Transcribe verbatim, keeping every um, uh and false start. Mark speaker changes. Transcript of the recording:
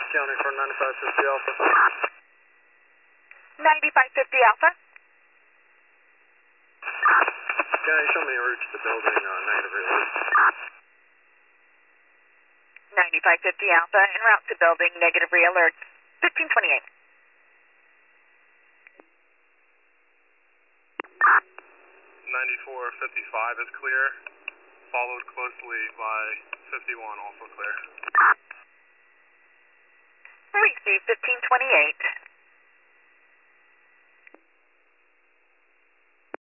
Speaker 1: County for ninety-five fifty Alpha.
Speaker 2: ninety-five fifty Alpha.
Speaker 1: County, show me a route to the building, uh, negative relay.
Speaker 2: ninety-five fifty Alpha, en route to building, negative re-alert, fifteen twenty-eight.
Speaker 1: ninety-four fifty-five is clear, followed closely by fifty-one, also clear.
Speaker 2: Receive fifteen twenty-eight.